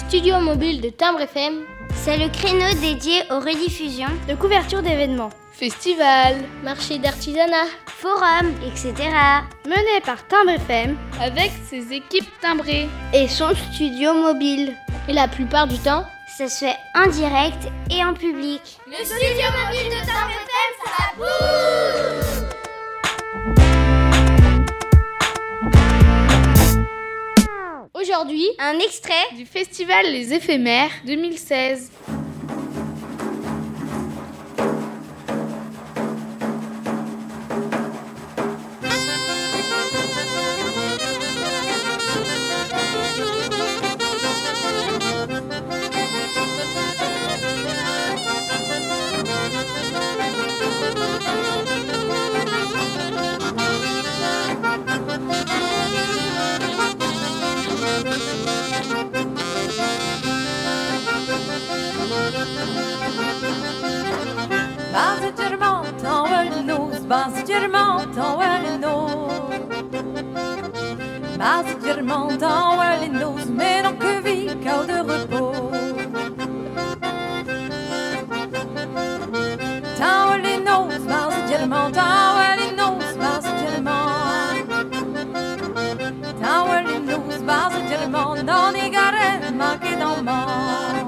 studio mobile de Timbre FM. C'est le créneau dédié aux rediffusions, de couverture d'événements, festivals, marchés d'artisanat, forums, etc. Mené par Timbre FM avec ses équipes timbrées et son studio mobile. Et la plupart du temps, ça se fait en direct et en public. Le studio mobile de Timbre FM, ça bouge! Aujourd'hui, un extrait du festival Les Éphémères 2016. Mais non que vie, chaos de repos. Tauelinos, Basgerman, Tauelinos, Basgerman. Tauelinos, Basgerman, non igaren, marqué dans le mort.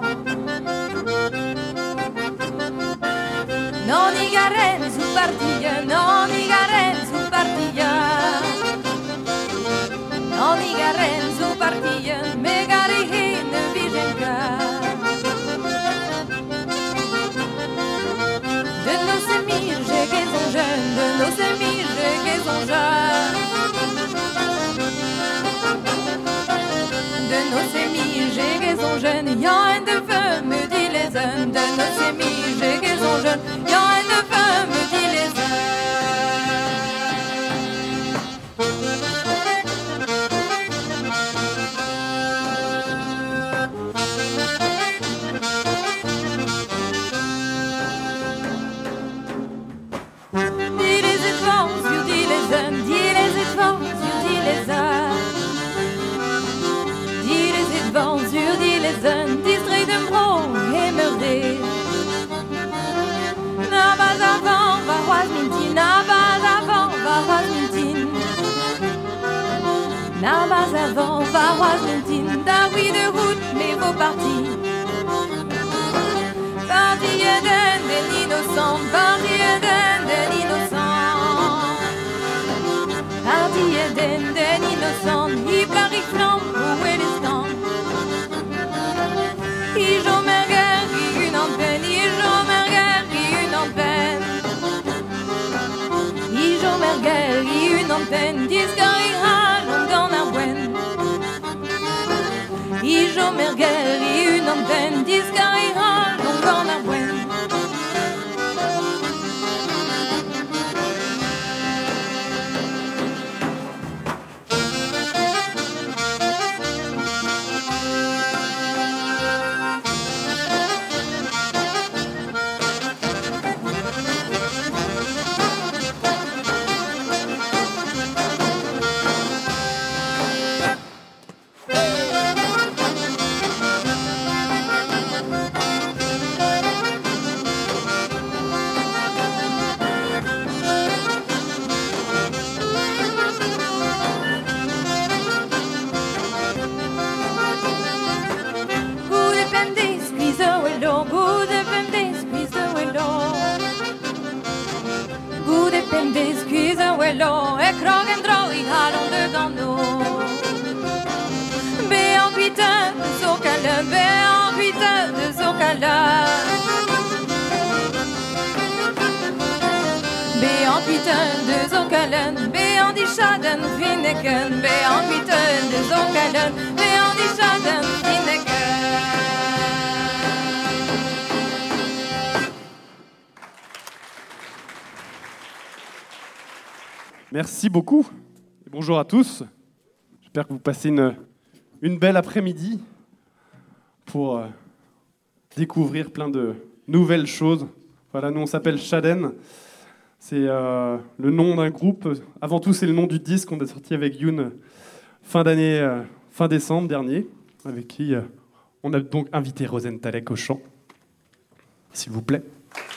Non igaren, sous partilla, non igaren, sous partilla. Non igaren, sous partilla, megarihin, vigenka. De nos sémires, j'ai gaison jeune, de nos sémires, j'ai gaison jeune. De nos sémires, j'ai gaison jeune, y'a un de feu, me dit les hommes. De nos sémires, j'ai gaison jeune, y'a un de feu, me dit les hommes. Distrait de bro et meuré. Nabaz avant, varoise mintine. Nabaz avant, varoise mintine. Nabaz avant, varoise mintine. Daoui de route, mais vos partis. Parti Eden, des innocents. Parti Eden, des innocents. Parti Eden, des innocents. Hyparic flambe, où est les stands? Ijo merguer, une antenne, Ijo merguer, une antenne. Ijo merguer, une antenne, discarira, longan à buen. Ijo merguer, une antenne, discarira, longan à buen. Merci beaucoup. Et bonjour à tous. J'espère que vous passez une belle après-midi pour découvrir plein de nouvelles choses. Voilà, nous on s'appelle Shaden. C'est le nom d'un groupe. Avant tout, c'est le nom du disque qu'on a sorti avec Youn fin d'année, fin décembre dernier, avec qui On a donc invité Rosenthal au chant, s'il vous plaît.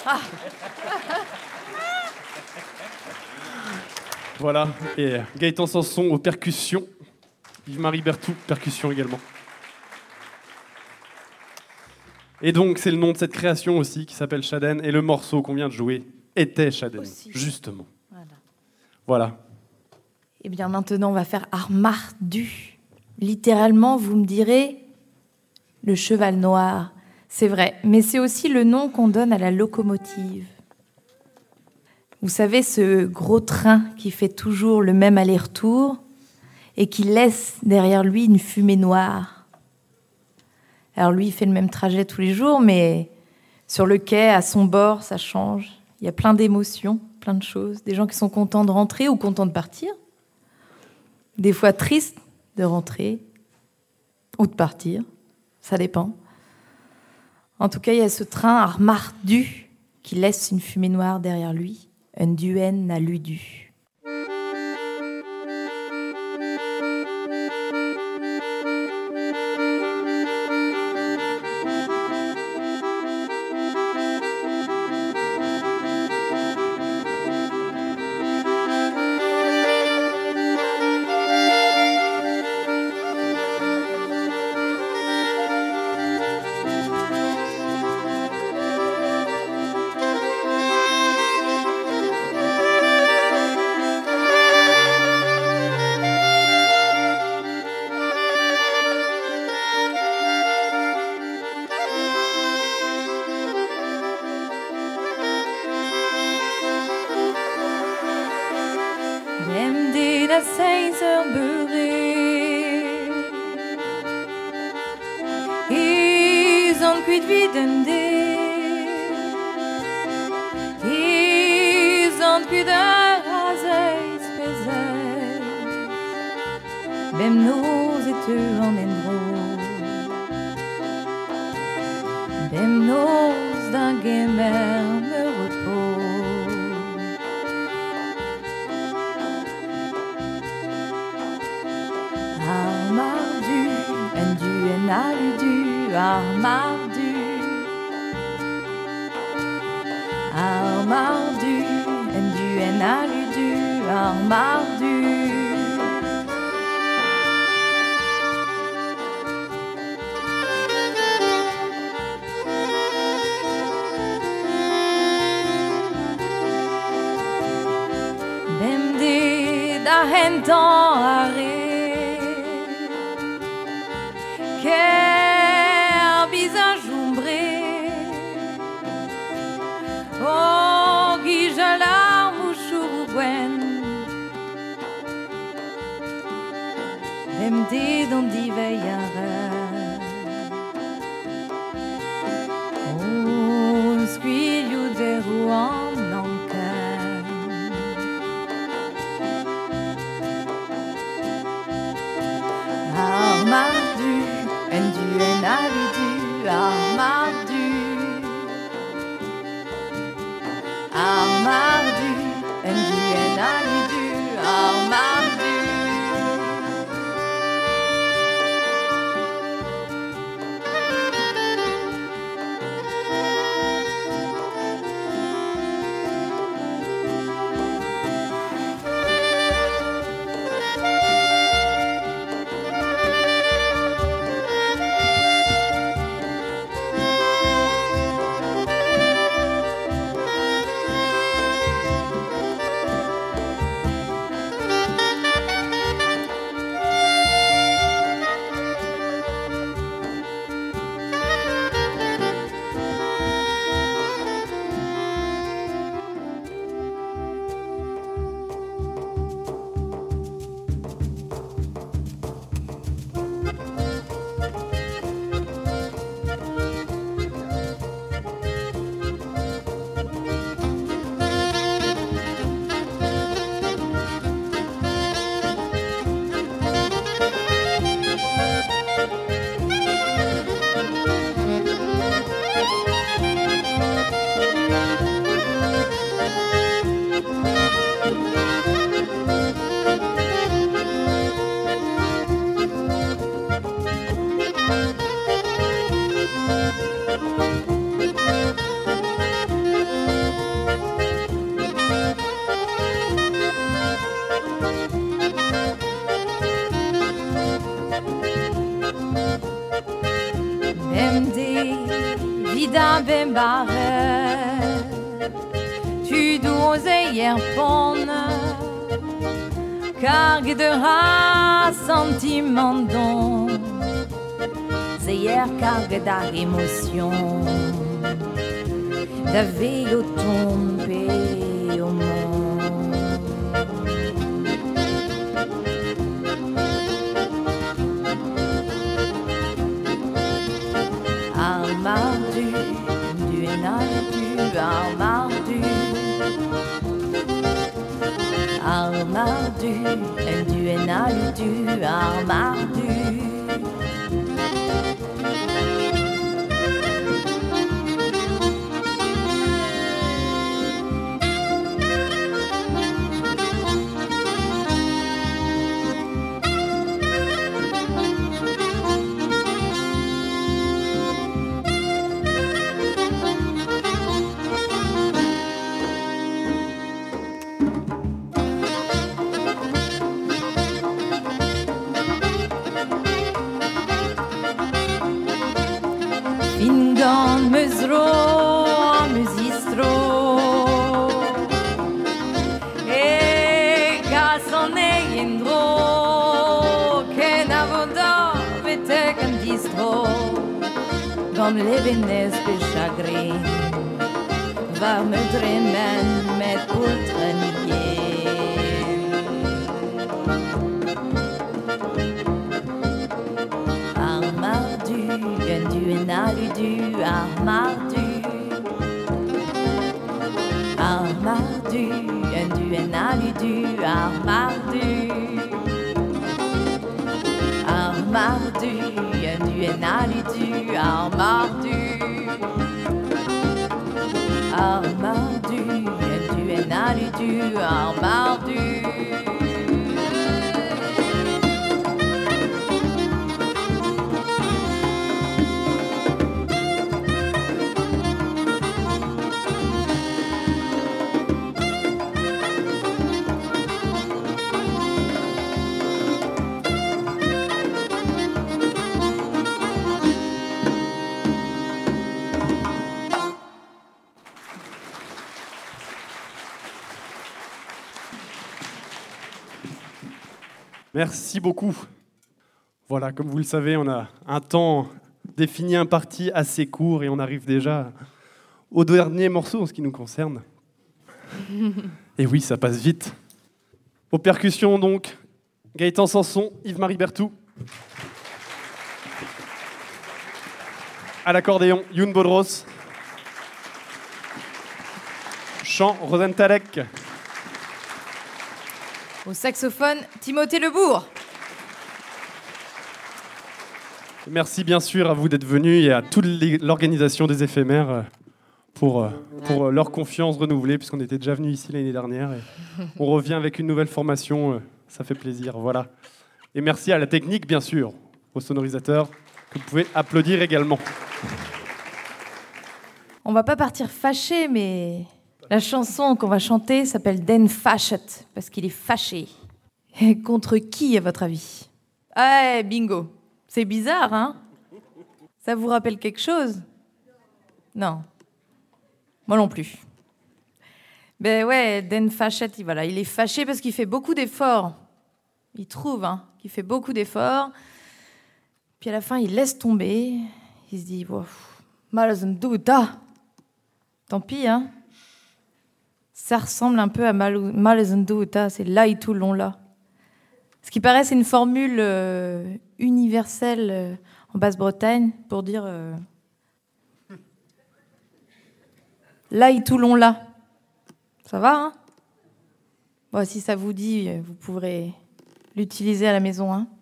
Voilà, et Gaëtan Sanson aux percussions, Yves-Marie Berthoud, percussions également. Et donc, c'est le nom de cette création aussi, qui s'appelle Shaden, et le morceau qu'on vient de jouer était Shaden, Aussi. justement. Voilà. Voilà. Eh bien, maintenant, on va faire Armardu. Littéralement, vous me direz, le cheval noir. C'est vrai, mais c'est aussi le nom qu'on donne à la locomotive. Vous savez, ce gros train qui fait toujours le même aller-retour et qui laisse derrière lui une fumée noire. Alors lui, il fait le même trajet tous les jours, mais sur le quai, à son bord, ça change. Il y a plein d'émotions, plein de choses. Des gens qui sont contents de rentrer ou contents de partir. Des fois tristes de rentrer ou de partir. Ça dépend. En tout cas, il y a ce train Armardu qui laisse une fumée noire derrière lui. Un duen à ludu. Dem dit à 6 heures beurré. Ils ont cuit viden dé. Ils ont cuit de raseis pesais. Bem nos et tu en endro. Bem nos d'un gamer me repos. Armardu, en duen à ludu, Armardu. Armardu, en duen à ludu, Armardu. Bem dit à hentan arrêt. Quel visage ombré. Oh, qui je larme chourouen. Dem dit dans d'hiver. Oh, squillou de Rouen n'encan. Armardu, en duen à ludu, Armardu. Armardu, en duen à ludu, Armardu. da bembare tu dois hier bonne cargue de sentiment hier cargue d'émotion d'avait au tombé au monde Armardu, du enaldu, armardu Armardu, du enaldu, armardu Fingon mezro, musistro E casone indro Che navoda vete candistro Comme les vénès de chagrin Va me dremen met ultranier Armardu, du enaludu, armardu Armardu, du enaludu, armardu Armardu, du enaludu, armardu Armardu, du enaludu, armardu Merci beaucoup. Voilà, comme vous le savez, on a un temps défini, imparti assez court et on arrive déjà au dernier morceau en ce qui nous concerne. Et oui, ça passe vite. Aux percussions donc, Gaëtan Sanson, Yves-Marie Berthou. À l'accordéon, Youn Bodros. Chant, Rosentalek. Au saxophone, Timothée Lebourg. Merci bien sûr à vous d'être venus et à toute l'organisation des éphémères pour leur confiance renouvelée, puisqu'on était déjà venus ici l'année dernière. Et on revient avec une nouvelle formation, ça fait plaisir, voilà. Et merci à la technique, bien sûr, aux sonorisateurs, que vous pouvez applaudir également. On va pas partir fâché, mais la chanson qu'on va chanter s'appelle Den Faschet, parce qu'il est fâché. Et contre qui, à votre avis? Ah, bingo. C'est bizarre, hein? Ça vous rappelle quelque chose? Non. Moi non plus. Ben ouais, Den Faschet, voilà, il est fâché parce qu'il fait beaucoup d'efforts. Il trouve qu'il fait beaucoup d'efforts. Puis à la fin, il laisse tomber. Il se dit, Malazendouta. Tant pis, hein. Ça ressemble un peu à Malazendouta, c'est là et tout long là. Ce qui paraît, c'est une formule universelle en Basse-Bretagne pour dire là et tout long là. Ça va, hein? Bon, si ça vous dit, vous pourrez l'utiliser à la maison, hein.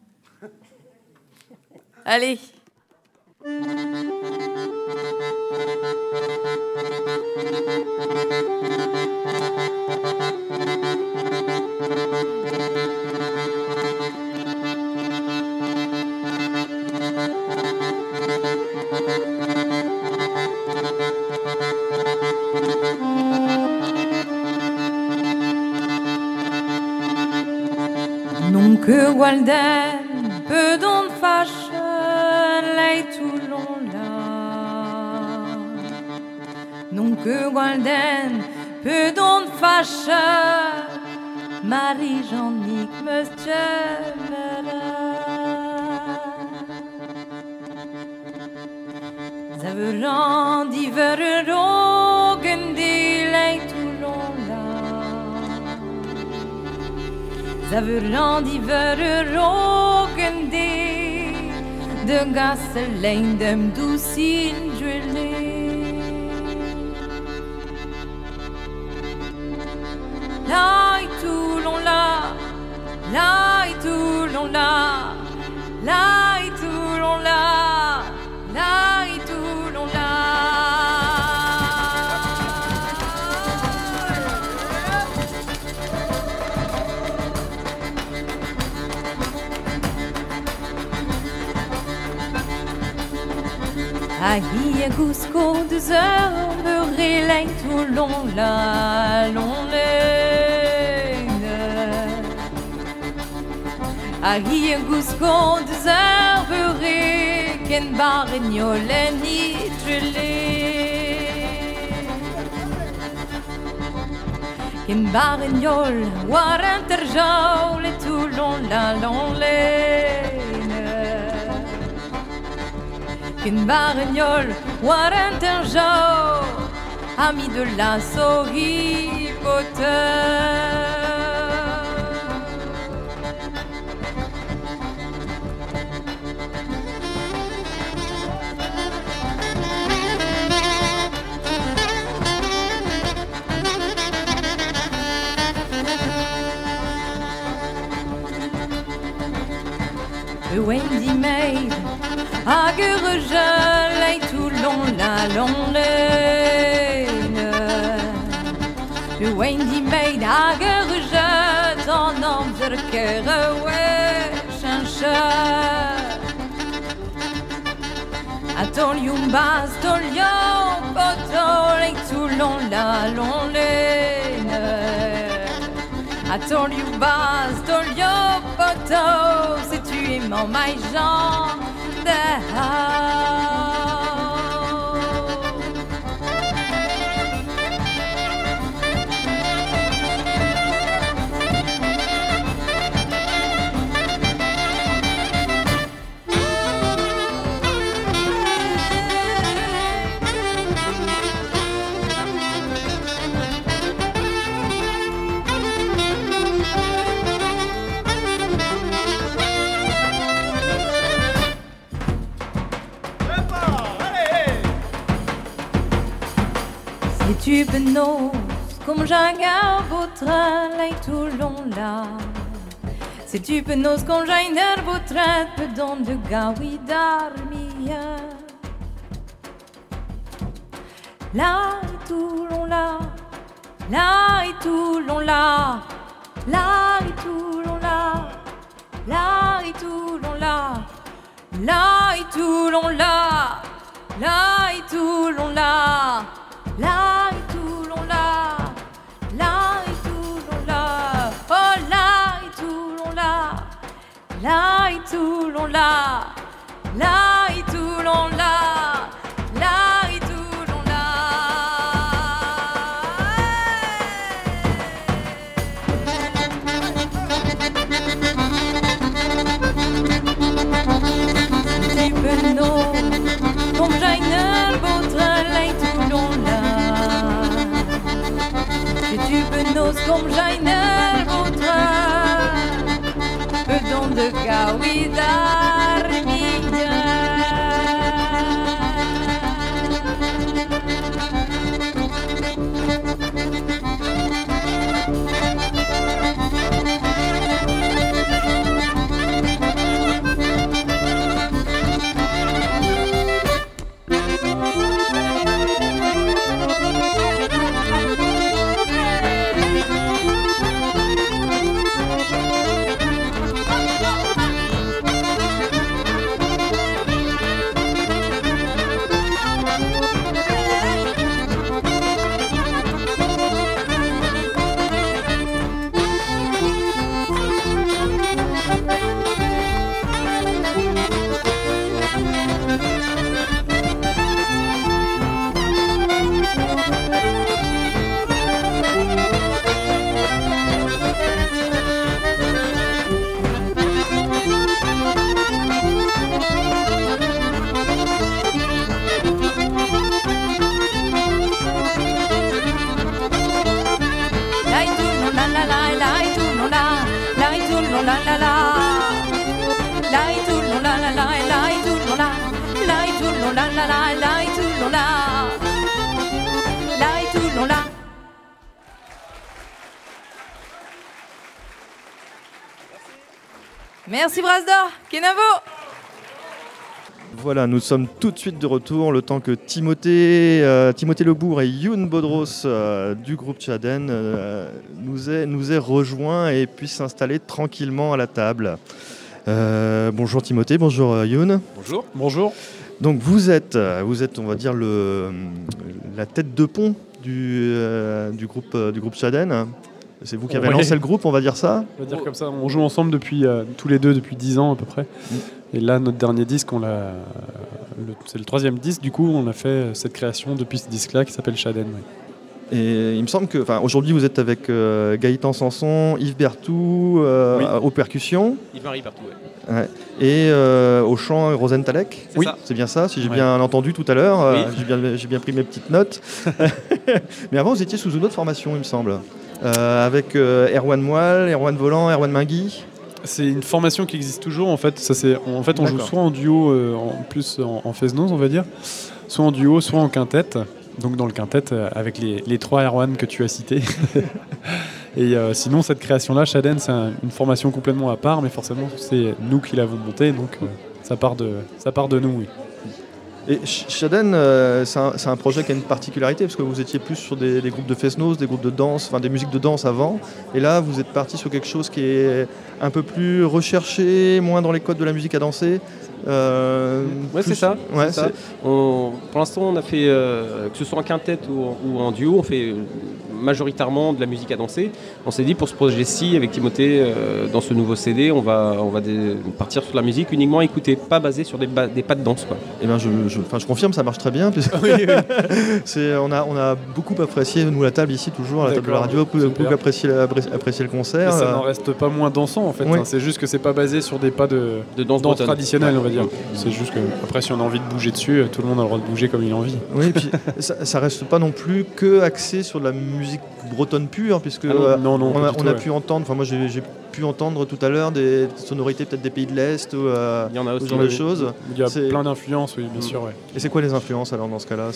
Allez. Nunca guarden bedon fashion lei tout long là que Walden peut donc fâcher Marie-Jeannick Monsieur Zaveran diverrogen delay tout long là Zaveran diverrogen de gasoline dem doucine gelée là et tout long là et tout long là et tout long là et tout long là Aïe Cusco deux heures beurré tout long là long Aïe Cusco deux heures beurré qu'en barrignole ni gelé qu'en barrignole war interjaul et tout long là long qu'une baragnole war interjaul ami de la souris poteur Wendy Maid Agerejal et tout long la Le Wendy Maid Agerejal en omzerkere chancha Atolium bas tolium potol et tout long la Atolium bas tolium potol c'est tu es mon maïjan Tu penoses comme j'agarde votre lait tout long là. Si tu penoses comme j'agarde votre peu dans de gawi d'armia. Là et tout long là, et tout long là, et tout long là, et tout long là, et tout long là, et tout long là. Là et tout long là, et tout long là, oh là et tout long là, et tout long là, et tout long là, et tout long là. Tu peux nous, comme j'ai une votre et tout long là. Tu peux nous comme j'aille votre peu dans de gawi d'armia. long la la la. La et tout long la la la et la et tout long la. La et tout long la la la et la et tout long la. La et tout long la. Merci Brasdor, Kenavo. Voilà, nous sommes tout de suite de retour, le temps que Timothée Lebourg et Youn Bodros du groupe Tchaden nous aient rejoints et puissent s'installer tranquillement à la table. Bonjour Timothée, bonjour Youn. Bonjour. Bonjour. Donc vous êtes, on va dire, la tête de pont du groupe Tchaden. C'est vous qui avez lancé le groupe, on va dire ça. On va dire comme ça, on joue ensemble depuis tous les deux depuis 10 ans à peu près. Et là, notre dernier disque, c'est le 3e disque, du coup, on a fait cette création depuis ce disque-là qui s'appelle Tchaden. Oui. Et il me semble que, aujourd'hui, vous êtes avec Gaëtan Sanson, Yves Berthou aux percussions. Yves-Marie Berthou, oui. Ouais. Et au chant, Rosentalek. Oui, c'est bien ça, si j'ai bien entendu tout à l'heure. Oui. J'ai bien pris mes petites notes. Mais avant, vous étiez sous une autre formation, il me semble. Avec Erwan Moelle, Erwan Volant, Erwan Mingui. C'est une formation qui existe toujours en fait. On joue soit en duo, en Fesnoz on va dire, soit en duo, soit en quintette. Donc dans le quintette avec les 3 Erwan que tu as cités. Et sinon cette création-là, Tchaden, c'est une formation complètement à part, mais forcément c'est nous qui l'avons montée, donc ça part de nous, oui. Et Tchaden, c'est un projet qui a une particularité, parce que vous étiez plus sur des groupes de Fesnoz, des groupes de danse, enfin des musiques de danse avant, et là vous êtes parti sur quelque chose qui est un peu plus recherché, moins dans les codes de la musique à danser. C'est ça. Ouais, c'est ça. Pour l'instant, on a fait, que ce soit en quintette ou en duo, on fait majoritairement de la musique à danser. On s'est dit pour ce projet-ci, avec Timothée, dans ce nouveau CD, on va partir sur la musique uniquement écoutée, pas basée sur des pas de danse, quoi. Et ben je confirme, ça marche très bien. Puisque on a beaucoup apprécié, nous, la table ici, toujours, à la table de la radio, beaucoup apprécié le concert. Mais ça n'en reste pas moins dansant en fait. Oui. C'est juste que c'est pas basé sur des pas de danse traditionnelle, on va dire. C'est juste que après, si on a envie de bouger dessus, tout le monde a le droit de bouger comme il a envie. Oui, et puis ça reste pas non plus que axé sur de la musique bretonne pure, puisque on a pu entendre, enfin moi j'ai pu entendre tout à l'heure des sonorités peut-être des pays de l'Est ou il y en a aussi, ce genre de choses. Il y a plein d'influences, oui, bien sûr. Ouais. Et c'est quoi les influences alors dans ce cas-là?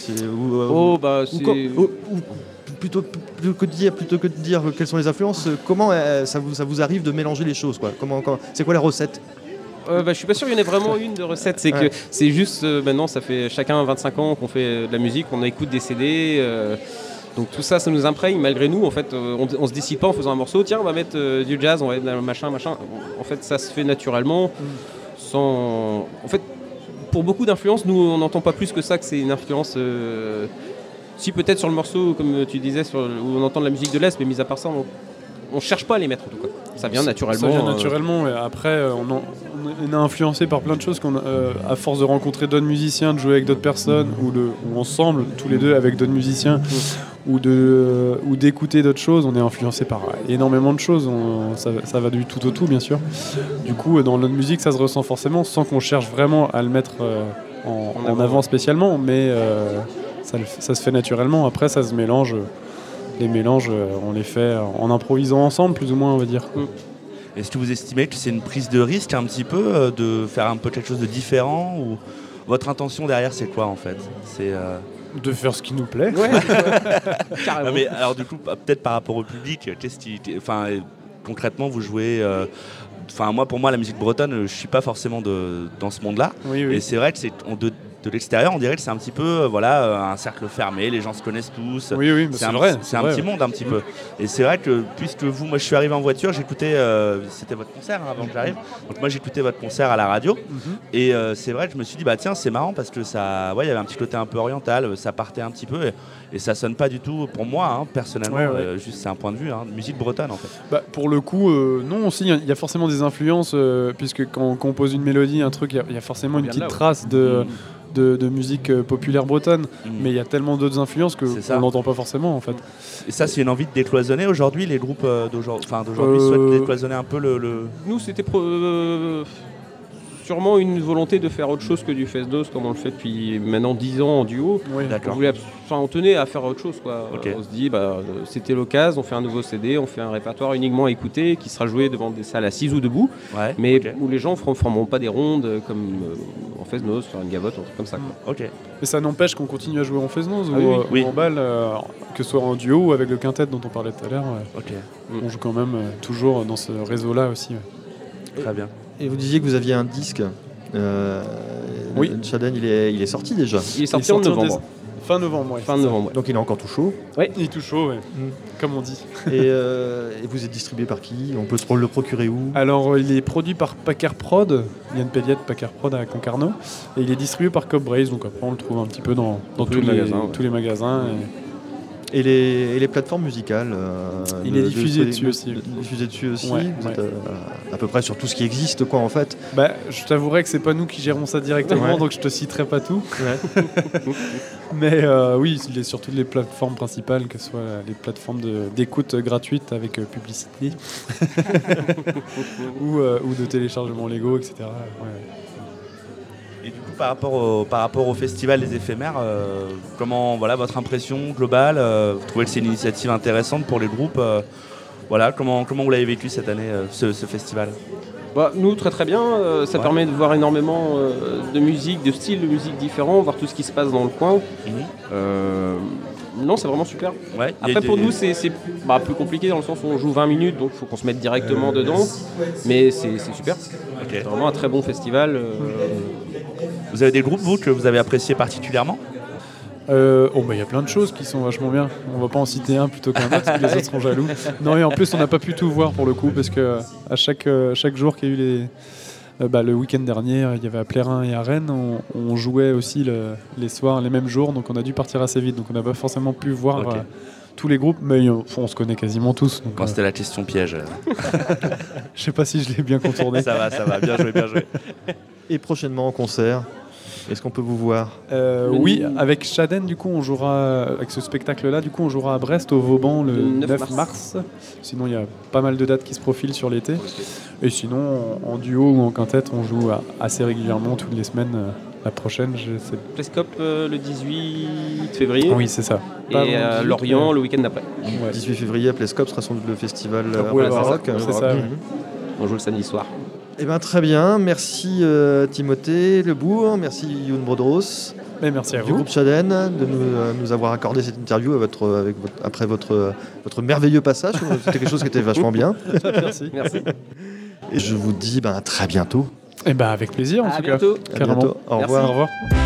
Plutôt que de dire quelles sont les influences, comment ça vous arrive de mélanger les choses, quoi? C'est quoi la recette? Je suis pas sûr qu'il y en ait vraiment une de recette. C'est que c'est juste maintenant, ça fait chacun 25 ans qu'on fait de la musique, on écoute des CD. Donc tout ça nous imprègne malgré nous. En fait, on se décide pas en faisant un morceau. Tiens, on va mettre du jazz, on va mettre machin. En fait, ça se fait naturellement, sans. En fait, pour beaucoup d'influences, nous on n'entend pas plus que ça que c'est une influence. Si peut-être sur le morceau, comme tu disais, où on entend de la musique de l'Est, mais mis à part ça, on cherche pas à les mettre en tout cas. Ça vient naturellement. Ça vient naturellement. Et après, on est influencé par plein de choses à force de rencontrer d'autres musiciens, de jouer avec d'autres personnes, ou ensemble, tous les deux avec d'autres musiciens, ou d'écouter d'autres choses. On est influencé par énormément de choses. Ça va du tout au tout, bien sûr. Du coup, dans notre musique, ça se ressent forcément, sans qu'on cherche vraiment à le mettre en avant spécialement, mais ça se fait naturellement. Après, ça se mélange. Les mélanges, on les fait en improvisant ensemble, plus ou moins, on va dire. Est-ce que vous estimez que c'est une prise de risque un petit peu de faire un peu quelque chose de différent, ou votre intention derrière, c'est quoi en fait? C'est de faire ce qui nous plaît. Ouais. Carrément. Mais alors du coup, peut-être par rapport au public, concrètement, vous jouez. Pour moi, la musique bretonne, je suis pas forcément dans ce monde-là. Oui. Et c'est vrai que de l'extérieur, on dirait que c'est un petit peu un cercle fermé, les gens se connaissent tous. Oui, c'est vrai. C'est un petit monde un petit peu. Et c'est vrai que puisque moi je suis arrivé en voiture, j'écoutais, c'était votre concert avant que j'arrive, donc moi j'écoutais votre concert à la radio, et c'est vrai que je me suis dit, tiens, c'est marrant parce que ça, il y avait un petit côté un peu oriental, ça partait un petit peu, et ça sonne pas du tout pour moi, personnellement, juste c'est un point de vue, musique bretonne en fait. Pour le coup, non, aussi, il y a forcément des influences, puisque quand on compose une mélodie, un truc, il y a forcément une petite trace de musique populaire bretonne, mais il y a tellement d'autres influences qu'on n'entend pas forcément en fait. Et ça, c'est une envie de décloisonner aujourd'hui, les groupes d'aujourd'hui souhaitent décloisonner un peu le... Nous, c'était sûrement une volonté de faire autre chose que du Fest-Dos comme on le fait depuis maintenant 10 ans en duo. Oui, d'accord. On tenait à faire autre chose, quoi. Ok. On se dit, c'était l'occasion, on fait un nouveau CD, on fait un répertoire uniquement à écouter, qui sera joué devant des salles assises ou debout, Ouais, mais ok. où les gens ne feront pas des rondes comme en Fest-Nos, faire une gavotte, un truc comme ça, quoi. Ok. Et ça n'empêche qu'on continue à jouer en Fest-Nos Ah oui, ou oui. en balle, que ce soit en duo ou avec le quintet dont on parlait tout à l'heure. Ok. On joue quand même toujours dans ce réseau-là aussi. Ouais. Très bien. Et vous disiez que vous aviez un disque. Oui. Shaden, il est sorti déjà. Il est sorti en novembre. Fin novembre, ouais. Fin novembre, ouais. Donc il est encore tout chaud. Il est tout chaud, ouais. Comme on dit. Et vous êtes distribué par qui? On peut se le procurer où? Alors, il est produit par Packer Prod, Yann Pelliette, Packer Prod à Concarneau, et il est distribué par Cobb Braze, donc après on le trouve un petit peu dans tous les magasins. ouais. Tous les magasins. Et les plateformes musicales Il est diffusé dessus aussi. Diffusé dessus aussi. Ouais, Vous ouais. êtes à peu près sur tout ce qui existe, quoi, en fait. Bah, je t'avouerai que c'est pas nous qui gérons ça directement, Ouais. donc je te citerai pas tout. Mais oui, il est sur toutes les plateformes principales, que ce soit les plateformes d'écoute gratuite avec publicité ou de téléchargement Lego, etc. Ouais. Et du coup, par rapport au festival des éphémères, comment, voilà, votre impression globale, vous trouvez que c'est une initiative intéressante pour les groupes, voilà, comment vous l'avez vécu cette année, ce festival? Nous, très très bien. Ça permet de voir énormément de musique, de styles de musique différents, voir tout ce qui se passe dans le coin. Non, c'est vraiment super. Ouais, Après, pour nous, c'est plus compliqué dans le sens où on joue 20 minutes, donc il faut qu'on se mette directement dedans. Mais c'est super. Ok. C'est vraiment un très bon festival. Vous avez des groupes, vous, que vous avez appréciés particulièrement? Il y a plein de choses qui sont vachement bien. On va pas en citer un plutôt qu'un autre, parce que les autres seront jaloux. Non, et en plus, on n'a pas pu tout voir pour le coup, parce que à chaque jour qu'il y a eu le week-end dernier, il y avait à Plérin et à Rennes, on jouait aussi les soirs, les mêmes jours, donc on a dû partir assez vite. Donc on n'a pas forcément pu voir Ok. tous les groupes, mais on se connaît quasiment tous. Donc, Bon, c'était la question piège. je sais pas si je l'ai bien contourné. Ça va, bien joué, bien joué. Et prochainement en concert, est-ce qu'on peut vous voir? Oui, avec Shaden, du coup, on jouera avec ce spectacle-là. Du coup, on jouera à Brest au Vauban le 9 mars. Sinon, il y a pas mal de dates qui se profilent sur l'été. Et sinon, en duo ou en quintette, on joue assez régulièrement toutes les semaines. La prochaine, je sais. Plescop le 18 février. Oui, c'est ça. Et à Lorient le week-end d'après. Le 18 février à Plescop sera sans doute le festival Boulevard Rock. Rock, c'est ça. On joue le samedi soir. Eh ben, très bien, merci Timothée Lebourg, merci Youn Bodros Et merci à du vous. groupe Shaden de nous avoir accordé cette interview après votre merveilleux passage. C'était quelque chose qui était vachement bien. Merci. Merci. Et je vous dis à très bientôt. Et avec plaisir en À tout bientôt. cas. À Carrément. bientôt. Au Merci. revoir. Au revoir.